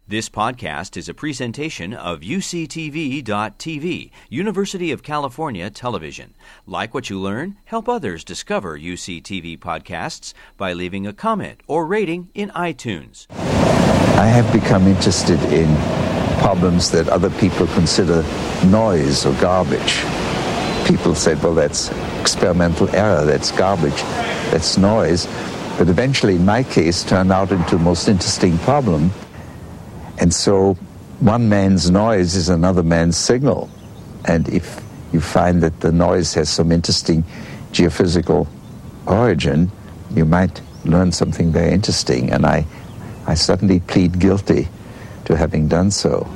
This podcast is a presentation of UCTV.tv, University of California Television. Like what you learn? Help others discover UCTV podcasts by leaving a comment or rating in iTunes. I have become interested in problems that other people consider noise or garbage. People said, well, that's experimental error, that's garbage, that's noise. But eventually, in my case, turned out into the most interesting problem. And so one man's noise is another man's signal. And if you find that the noise has some interesting geophysical origin, you might learn something very interesting. And I suddenly plead guilty to having done so.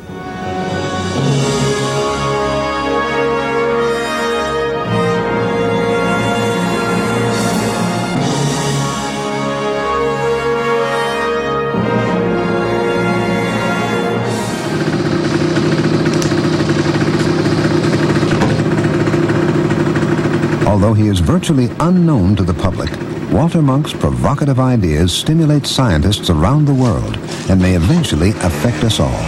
Although he is virtually unknown to the public, Walter Monk's provocative ideas stimulate scientists around the world and may eventually affect us all.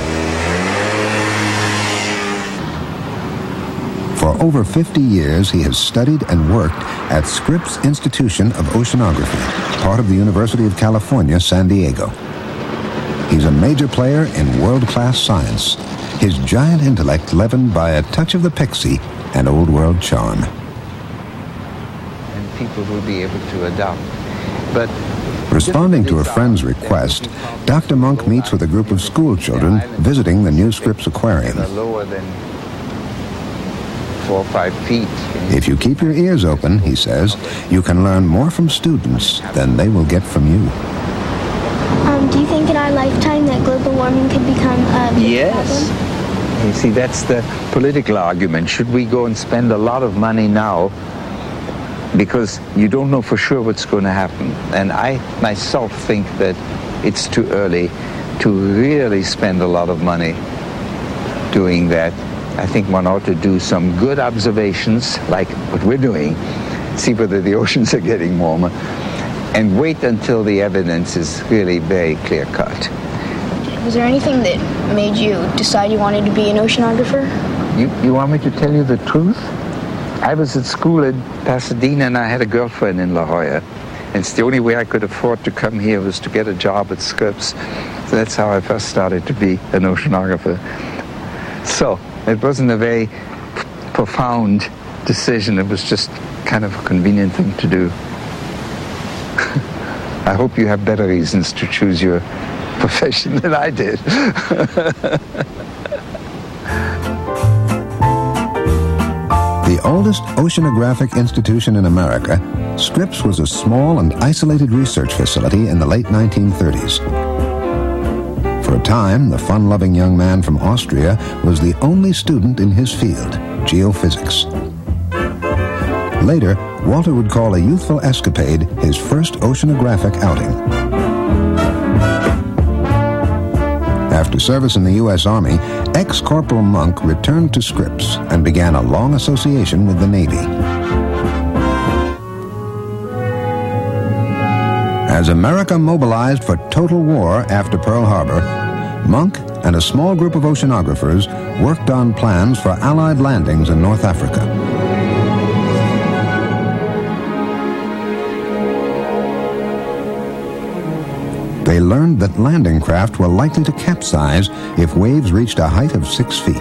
For over 50 years, he has studied and worked at Scripps Institution of Oceanography, part of the University of California, San Diego. He's a major player in world-class science, his giant intellect leavened by a touch of the pixie and old-world charm. People will be able to adopt. But responding to a friend's request, Dr. Monk meets with a group of school children visiting the new Scripps Aquarium. Lower than 4 or 5 feet. If you keep your ears open, he says, you can learn more from students than they will get from you. Do you think in our lifetime that global warming could become a big problem? Yes. You see, that's the political argument. Should we go and spend a lot of money now? Because you don't know for sure what's going to happen. And I myself think that it's too early to really spend a lot of money doing that. I think one ought to do some good observations, like what we're doing, see whether the oceans are getting warmer, and wait until the evidence is really very clear-cut. Was there anything that made you decide you wanted to be an oceanographer? You want me to tell you the truth? I was at school in Pasadena and I had a girlfriend in La Jolla. And it's the only way I could afford to come here was to get a job at Scripps. So that's how I first started to be an oceanographer. So it wasn't a very profound decision. It was just kind of a convenient thing to do. I hope you have better reasons to choose your profession than I did. The oldest oceanographic institution in America, Scripps was a small and isolated research facility in the late 1930s. For a time, the fun-loving young man from Austria was the only student in his field, geophysics. Later, Walter would call a youthful escapade his first oceanographic outing. After service in the U.S. Army, ex-Corporal Monk returned to Scripps and began a long association with the Navy. As America mobilized for total war after Pearl Harbor, Monk and a small group of oceanographers worked on plans for Allied landings in North Africa. They learned that landing craft were likely to capsize if waves reached a height of 6 feet.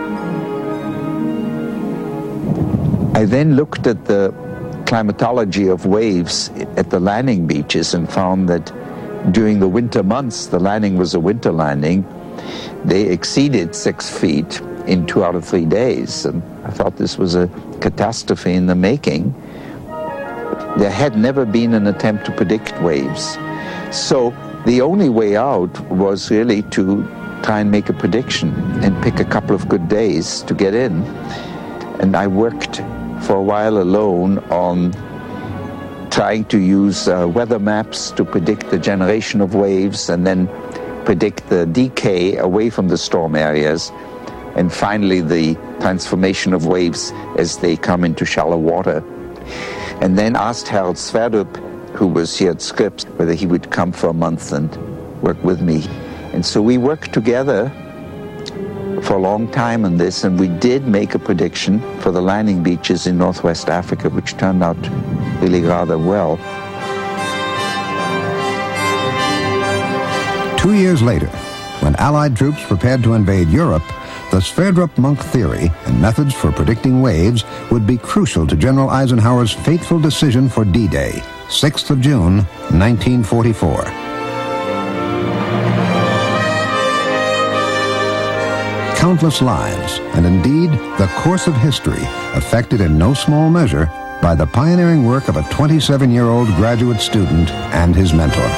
I then looked at the climatology of waves at the landing beaches and found that during the winter months, the landing was a winter landing. They exceeded 6 feet in 2 out of 3 days. And I thought this was a catastrophe in the making. There had never been an attempt to predict waves. So the only way out was really to try and make a prediction and pick a couple of good days to get in. And I worked for a while alone on trying to use weather maps to predict the generation of waves and then predict the decay away from the storm areas, and finally the transformation of waves as they come into shallow water. And then asked Harold Sverdrup, who was here at Scripps, whether he would come for a month and work with me. And so we worked together for a long time on this, and we did make a prediction for the landing beaches in Northwest Africa, which turned out really rather well. 2 years later, when Allied troops prepared to invade Europe, the Sverdrup-Munk theory and methods for predicting waves would be crucial to General Eisenhower's fateful decision for D-Day, 6th of June, 1944. Countless lives, and indeed the course of history, affected in no small measure by the pioneering work of a 27-year-old graduate student and his mentor.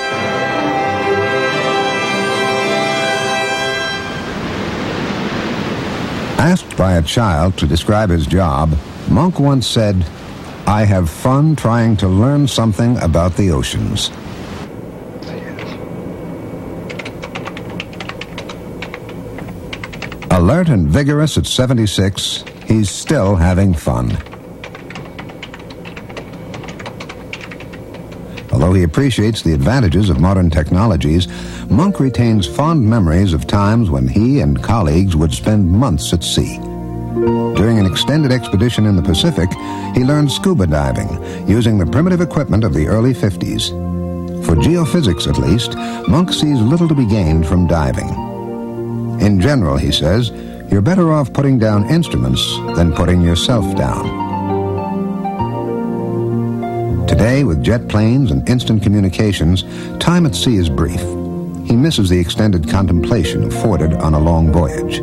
Asked by a child to describe his job, Munk once said, "I have fun trying to learn something about the oceans." Alert and vigorous at 76, he's still having fun. Although he appreciates the advantages of modern technologies, Munk retains fond memories of times when he and colleagues would spend months at sea. During an extended expedition in the Pacific, he learned scuba diving, using the primitive equipment of the early 50s. For geophysics, at least, Munk sees little to be gained from diving. In general, he says, you're better off putting down instruments than putting yourself down. Today, with jet planes and instant communications, time at sea is brief. He misses the extended contemplation afforded on a long voyage.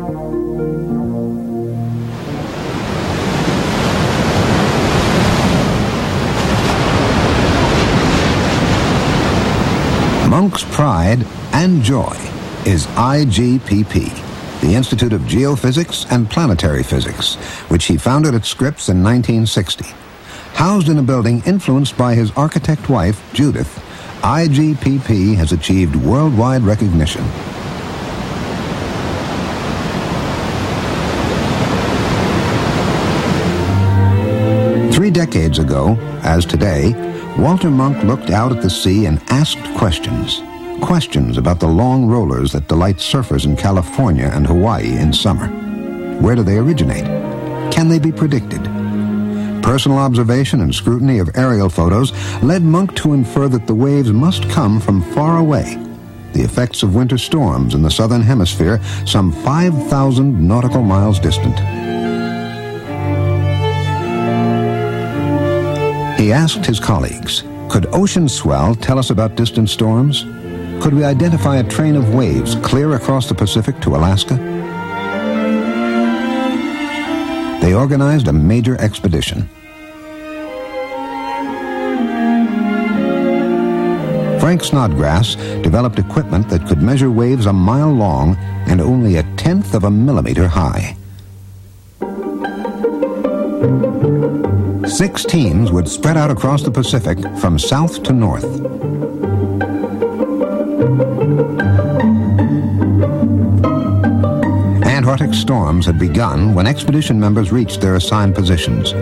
Munk's pride and joy is IGPP, the Institute of Geophysics and Planetary Physics, which he founded at Scripps in 1960. Housed in a building influenced by his architect wife, Judith, IGPP has achieved worldwide recognition. Three decades ago, as today, Walter Munk looked out at the sea and asked questions. Questions about the long rollers that delight surfers in California and Hawaii in summer. Where do they originate? Can they be predicted? Personal observation and scrutiny of aerial photos led Munk to infer that the waves must come from far away, the effects of winter storms in the southern hemisphere, some 5,000 nautical miles distant. He asked his colleagues, could ocean swell tell us about distant storms? Could we identify a train of waves clear across the Pacific to Alaska? They organized a major expedition. Frank Snodgrass developed equipment that could measure waves a mile long and only 1/10 of a millimeter high. 6 teams would spread out across the Pacific from south to north. Antarctic storms had begun when expedition members reached their assigned positions.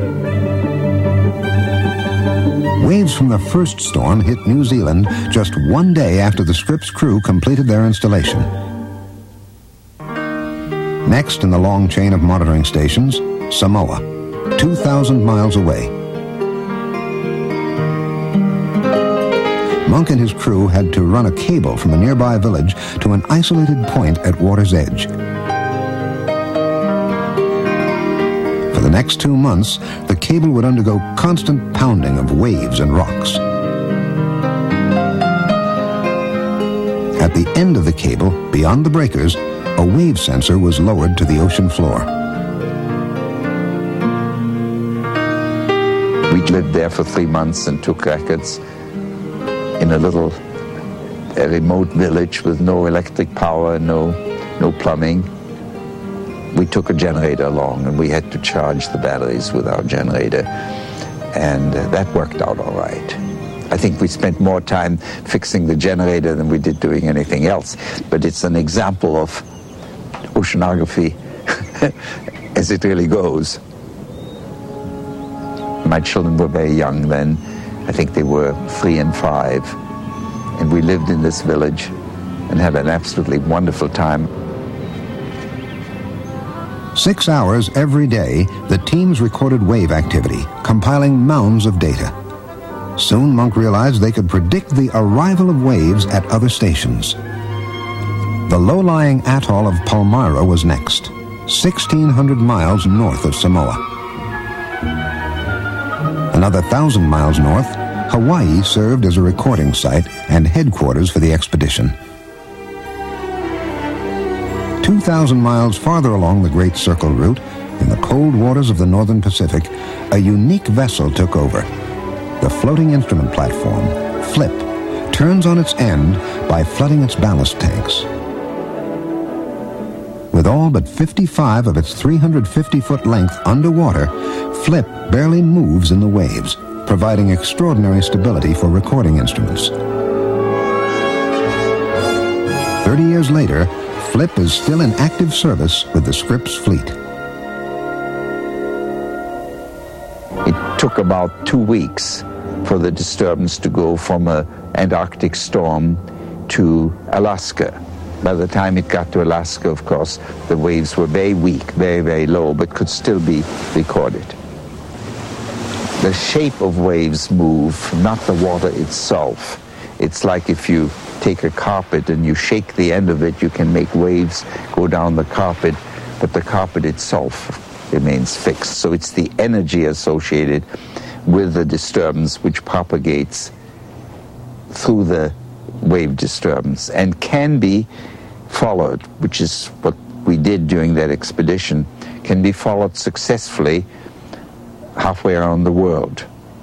Waves from the first storm hit New Zealand just 1 day after the Scripps crew completed their installation. Next in the long chain of monitoring stations, Samoa, 2,000 miles away. Munk and his crew had to run a cable from a nearby village to an isolated point at water's edge. For the next 2 months, the cable would undergo constant pounding of waves and rocks. At the end of the cable, beyond the breakers, a wave sensor was lowered to the ocean floor. We lived there for 3 months and took records in a little remote village with no electric power, no plumbing. We took a generator along and we had to charge the batteries with our generator, and that worked out all right. I think we spent more time fixing the generator than we did doing anything else, but it's an example of oceanography as it really goes. My children were very young then. I think they were 3 and 5, and we lived in this village and had an absolutely wonderful time. 6 hours every day, the teams recorded wave activity, compiling mounds of data. Soon, Monk realized they could predict the arrival of waves at other stations. The low-lying atoll of Palmyra was next, 1,600 miles north of Samoa. Another 1,000 miles north, Hawaii served as a recording site and headquarters for the expedition. 2,000 miles farther along the Great Circle route, in the cold waters of the northern Pacific, a unique vessel took over. The floating instrument platform, FLIP, turns on its end by flooding its ballast tanks. With all but 55 of its 350-foot length underwater, FLIP barely moves in the waves, providing extraordinary stability for recording instruments. 30 years later, FLIP is still in active service with the Scripps fleet. It took about 2 weeks for the disturbance to go from an Antarctic storm to Alaska. By the time it got to Alaska, of course, the waves were very weak, very, very low, but could still be recorded. The shape of waves move, not the water itself. It's like if you take a carpet and you shake the end of it, you can make waves go down the carpet, but the carpet itself remains fixed. So it's the energy associated with the disturbance which propagates through the wave disturbance and can be followed, which is what we did during that expedition, can be followed successfully halfway around the world.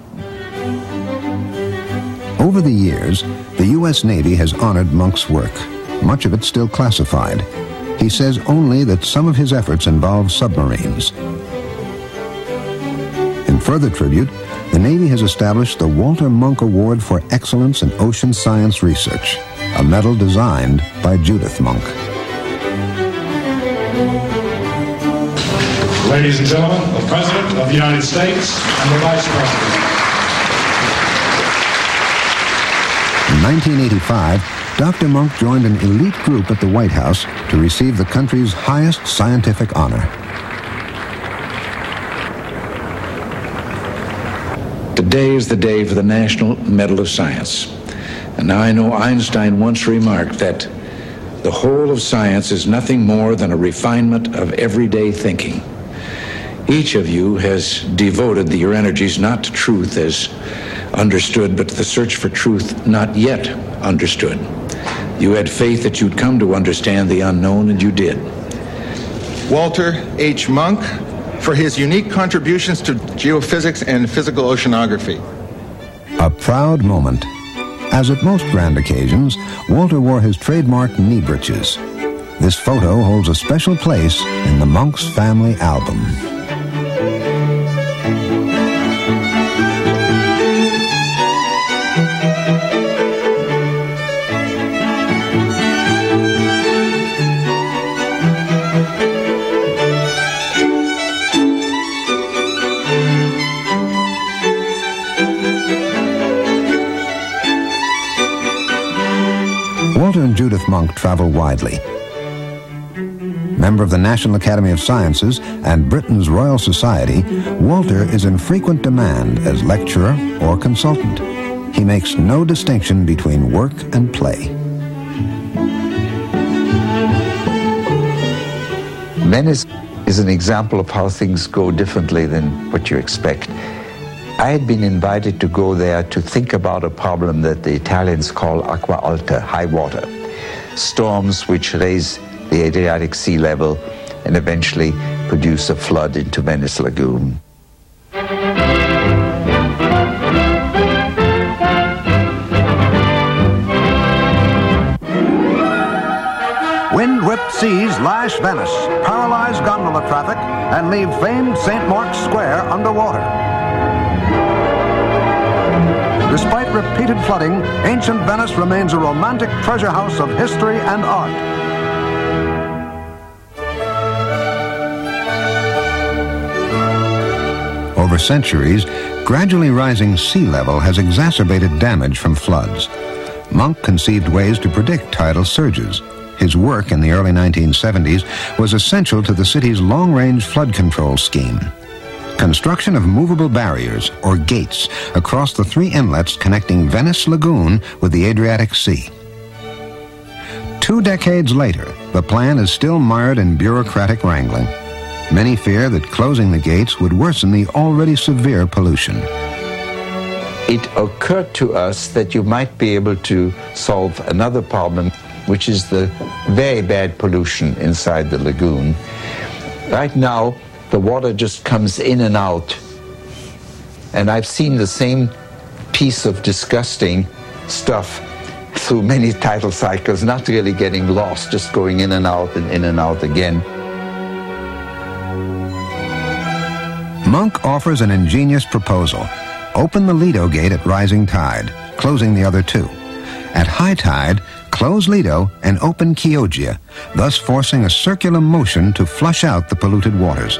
Over the years, the U.S. Navy has honored Monk's work, much of it still classified. He says only that some of his efforts involve submarines. In further tribute, the Navy has established the Walter Munk Award for Excellence in Ocean Science Research, a medal designed by Judith Monk. Ladies and gentlemen, the President of the United States and the Vice President. In 1985, Dr. Monk joined an elite group at the White House to receive the country's highest scientific honor. Today is the day for the National Medal of Science. And now I know Einstein once remarked that the whole of science is nothing more than a refinement of everyday thinking. Each of you has devoted your energies not to truth as understood, but to the search for truth not yet understood. You had faith that you'd come to understand the unknown, and you did. Walter H. Munk, for his unique contributions to geophysics and physical oceanography. A proud moment. As at most grand occasions, Walter wore his trademark knee breeches. This photo holds a special place in the Monk's family album. Walter and Judith Monk travel widely. Member of the National Academy of Sciences and Britain's Royal Society, Walter is in frequent demand as lecturer or consultant. He makes no distinction between work and play. Venice is an example of how things go differently than what you expect. I had been invited to go there to think about a problem that the Italians call acqua alta, high water. Storms which raise the Adriatic sea level and eventually produce a flood into Venice Lagoon. Wind-whipped seas lash Venice, paralyze gondola traffic, and leave famed St. Mark's Square underwater. Despite repeated flooding, ancient Venice remains a romantic treasure house of history and art. Over centuries, gradually rising sea level has exacerbated damage from floods. Monk conceived ways to predict tidal surges. His work in the early 1970s was essential to the city's long-range flood control scheme. Construction of movable barriers, or gates, across the 3 inlets connecting Venice Lagoon with the Adriatic Sea. 2 decades later, the plan is still mired in bureaucratic wrangling. Many fear that closing the gates would worsen the already severe pollution. It occurred to us that you might be able to solve another problem, which is the very bad pollution inside the lagoon. Right now, the water just comes in and out. And I've seen the same piece of disgusting stuff through many tidal cycles, not really getting lost, just going in and out and in and out again. Monk offers an ingenious proposal. Open the Lido gate at rising tide, closing the other 2. At high tide, close Lido and open Chioggia, thus forcing a circular motion to flush out the polluted waters.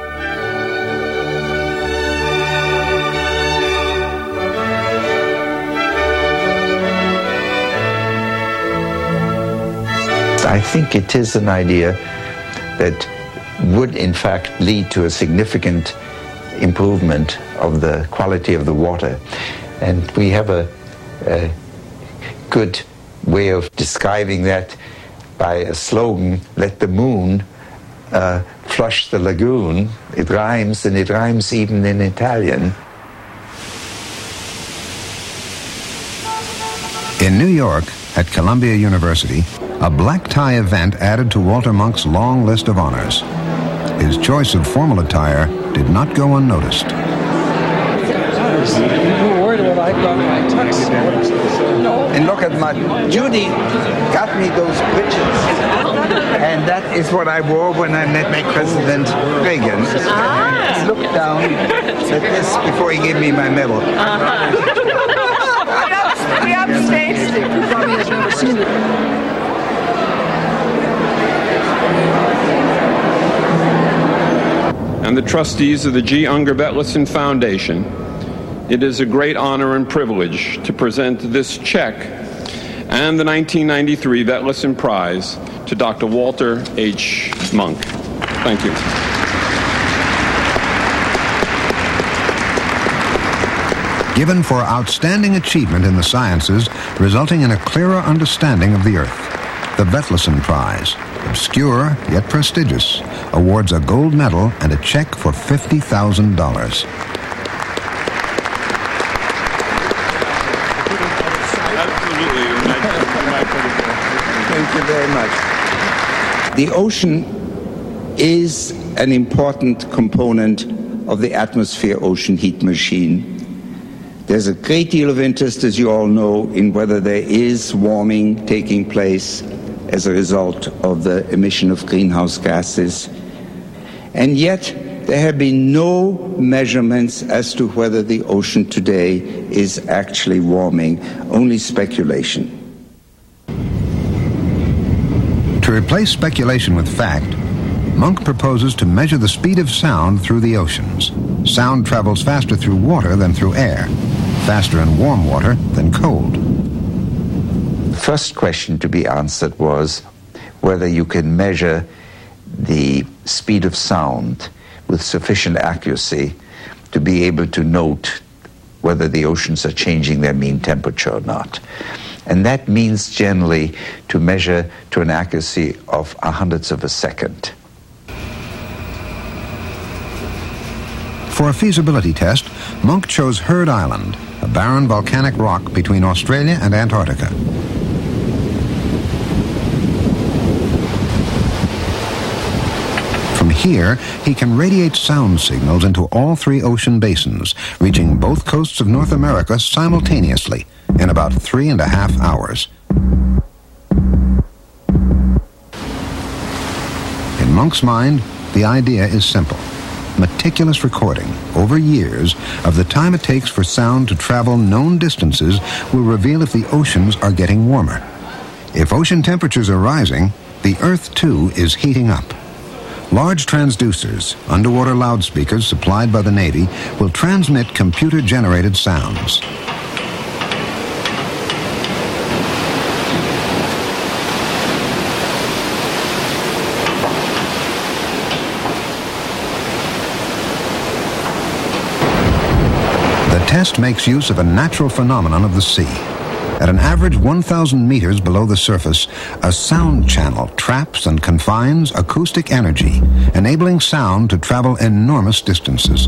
I think it is an idea that would in fact lead to a significant improvement of the quality of the water. And we have a good way of describing that by a slogan, "Let the moon flush the lagoon." It rhymes, and it rhymes even in Italian. In New York, at Columbia University, a black tie event added to Walter Monk's long list of honors. His choice of formal attire did not go unnoticed. You were worried about I got my tux. And look at my, Judy got me those breeches. And that is what I wore when I met my President Reagan. He looked down at this before he gave me my medal. We upstaged it. He probably has never seen it. And the trustees of the G. Unger Vetlesen Foundation, it is a great honor and privilege to present this check and the 1993 Vetlesen Prize to Dr. Walter H. Monk. Thank you. Given for outstanding achievement in the sciences, resulting in a clearer understanding of the Earth. The Vetlesen Prize, obscure yet prestigious, awards a gold medal and a check for $50,000. Thank you very much. The ocean is an important component of the atmosphere-ocean heat machine. There's a great deal of interest, as you all know, in whether there is warming taking place as a result of the emission of greenhouse gases. And yet, there have been no measurements as to whether the ocean today is actually warming, only speculation. To replace speculation with fact, Monk proposes to measure the speed of sound through the oceans. Sound travels faster through water than through air, faster in warm water than cold. The first question to be answered was whether you can measure the speed of sound with sufficient accuracy to be able to note whether the oceans are changing their mean temperature or not. And that means generally to measure to an accuracy of 100ths of a second. For a feasibility test, Monk chose Heard Island, a barren volcanic rock between Australia and Antarctica. From here, he can radiate sound signals into all 3 ocean basins, reaching both coasts of North America simultaneously in about 3.5 hours. In Monk's mind, the idea is simple. Meticulous recording over years of the time it takes for sound to travel known distances will reveal if the oceans are getting warmer. If ocean temperatures are rising, the Earth too is heating up. Large transducers, underwater loudspeakers supplied by the Navy, will transmit computer-generated sounds. The test makes use of a natural phenomenon of the sea. At an average 1,000 meters below the surface, a sound channel traps and confines acoustic energy, enabling sound to travel enormous distances.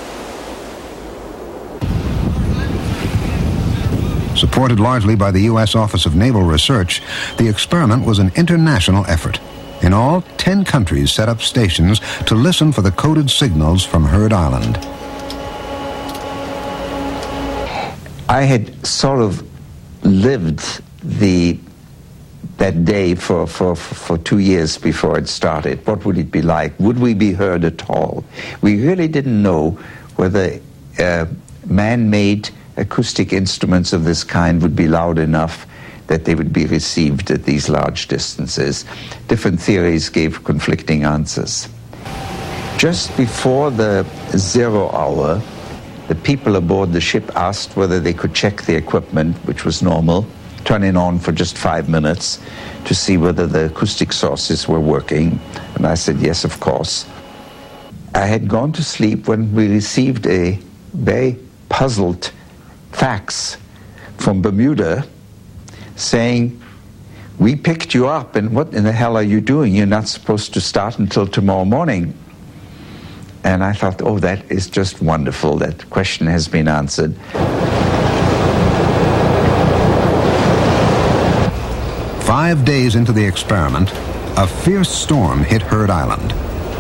Supported largely by the U.S. Office of Naval Research, the experiment was an international effort. In all, 10 countries set up stations to listen for the coded signals from Heard Island. I had sort of lived that day for 2 years before it started. What would it be like? Would we be heard at all? We really didn't know whether man-made acoustic instruments of this kind would be loud enough that they would be received at these large distances. Different theories gave conflicting answers. Just before the 0 hour, the people aboard the ship asked whether they could check the equipment, which was normal, turn it on for just 5 minutes to see whether the acoustic sources were working. And I said, yes, of course. I had gone to sleep when we received a very puzzled fax from Bermuda saying, we picked you up, and what in the hell are you doing? You're not supposed to start until tomorrow morning. And I thought, oh, that is just wonderful. That question has been answered. 5 days into the experiment, a fierce storm hit Heard Island.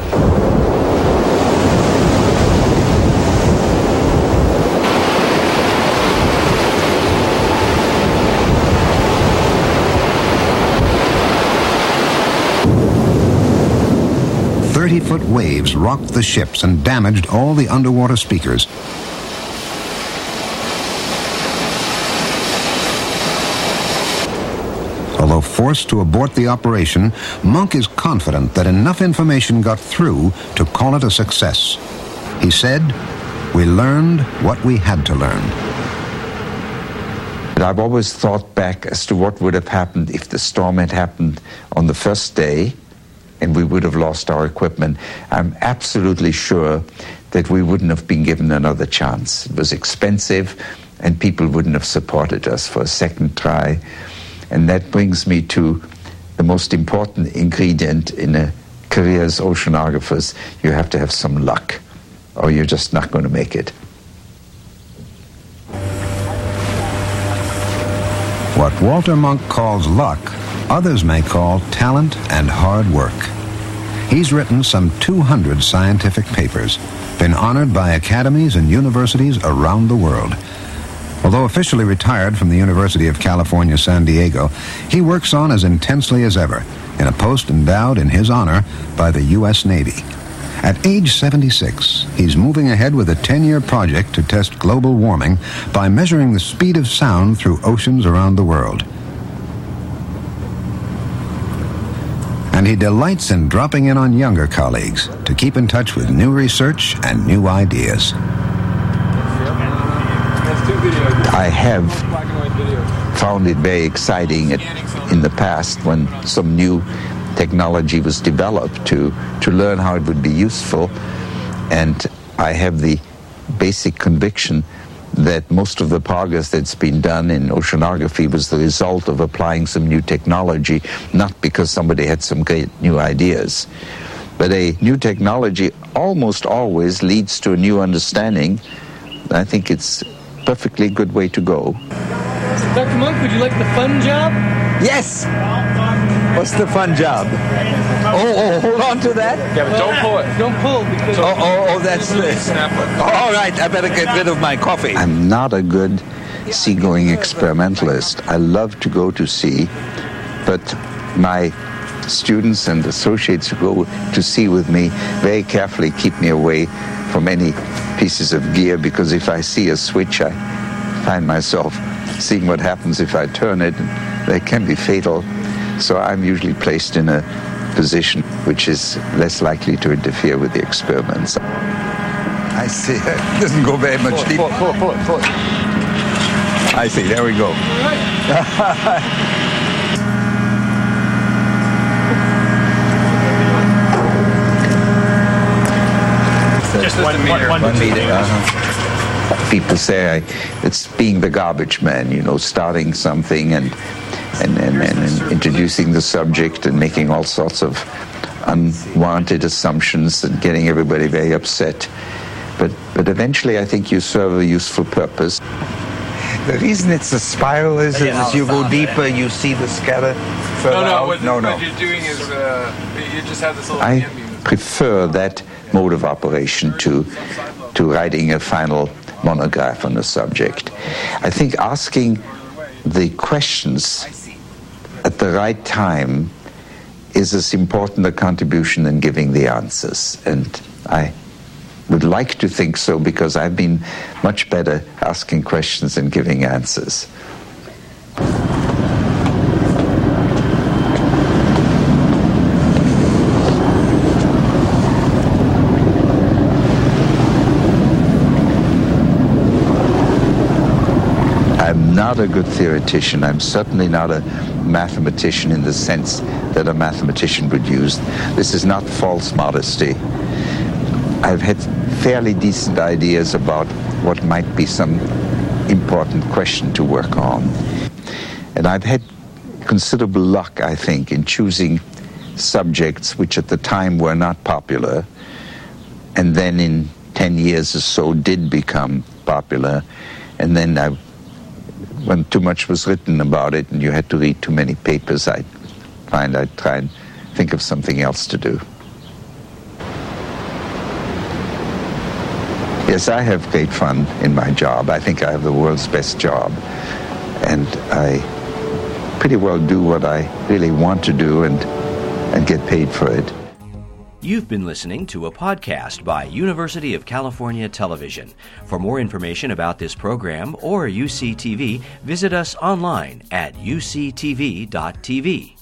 Foot waves rocked the ships and damaged all the underwater speakers. Although forced to abort the operation, Monk is confident that enough information got through to call it a success. He said, "We learned what we had to learn." I've always thought back as to what would have happened if the storm had happened on the first day and we would have lost our equipment. I'm absolutely sure that we wouldn't have been given another chance. It was expensive, and people wouldn't have supported us for a second try. And that brings me to the most important ingredient in a career as oceanographers. You have to have some luck, or you're just not going to make it. What Walter Munk calls luck, others may call talent and hard work. He's written some 200 scientific papers, been honored by academies and universities around the world. Although officially retired from the University of California, San Diego, he works on as intensely as ever in a post endowed in his honor by the U.S. Navy. At age 76, he's moving ahead with a 10-year project to test global warming by measuring the speed of sound through oceans around the world. And he delights in dropping in on younger colleagues to keep in touch with new research and new ideas. I have found it very exciting in the past when some new technology was developed to learn how it would be useful. And I have the basic conviction that most of the progress that's been done in oceanography was the result of applying some new technology, not because somebody had some great new ideas. But a new technology almost always leads to a new understanding. I think it's a perfectly good way to go. Dr. Monk, would you like the fun job? Yes! What's the fun job? Oh, hold on to that? Yeah, but don't pull it. Don't pull because... that's the... All right, I better get rid of my coffee. I'm not a good seagoing experimentalist. I love to go to sea, but my students and associates who go to sea with me very carefully keep me away from any pieces of gear, because if I see a switch, I find myself seeing what happens if I turn it, and that can be fatal. So I'm usually placed in a position which is less likely to interfere with the experiments. I see. It doesn't go very much deeper. Pull it. I see. There we go. Just 1 meter. 1 meter. people say it's being the garbage man, starting something and introducing the subject and making all sorts of unwanted assumptions and getting everybody very upset. But eventually I think you serve a useful purpose. The reason it's a spiral is that as you go deeper, you see the scatter further out. What you're doing is you just have this little I prefer that mode of operation to writing a final monograph on the subject. I think asking the questions at the right time is as important a contribution than giving the answers. And I would like to think so, because I've been much better asking questions than giving answers. I'm not a good theoretician. I'm certainly not a mathematician in the sense that a mathematician would use. This is not false modesty. I've had fairly decent ideas about what might be some important question to work on. And I've had considerable luck, I think, in choosing subjects which at the time were not popular, and then in 10 years or so did become popular. And then when too much was written about it and you had to read too many papers, I'd try and think of something else to do. Yes, I have great fun in my job. I think I have the world's best job. And I pretty well do what I really want to do and get paid for it. You've been listening to a podcast by University of California Television. For more information about this program or UCTV, visit us online at uctv.tv.